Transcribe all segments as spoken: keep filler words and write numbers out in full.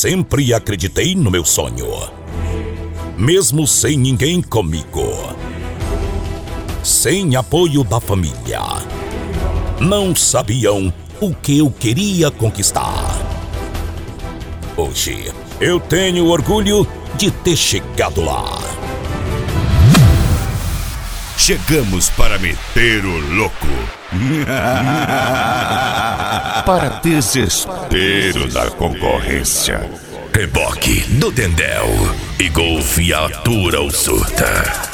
sempre acreditei no meu sonho, mesmo sem ninguém comigo, sem apoio da família. Não sabiam o que eu queria conquistar. Hoje, eu tenho orgulho de ter chegado lá. Chegamos para meter o louco. Para desespero da concorrência. Reboque do Tendel e Golfe atura o surta.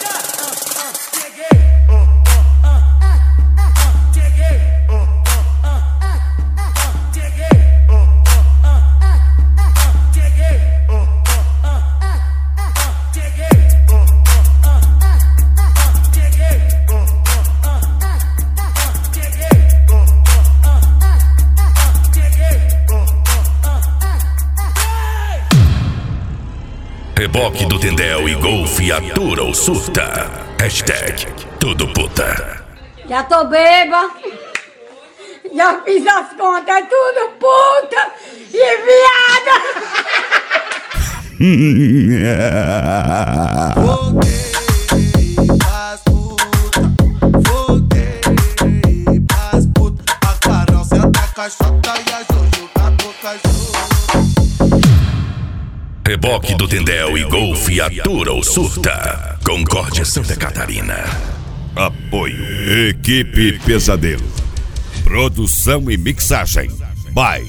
Reboque do Tendel e Golfe atura o surta. Hashtag tudo puta. Já tô beba. Já fiz as contas, é tudo puta e viada. Voltei pras puta, voltei pras puta. A Carol senta a caixota e a Jojo tá boca junto. Reboque do Tendel e Golfe atura o surta. Concórdia Santa Catarina. Apoio Equipe Pesadelo. Produção e mixagem by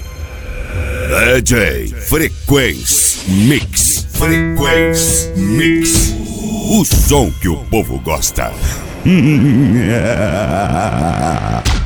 D J Frequência Mix. Frequência Mix. O som que o povo gosta.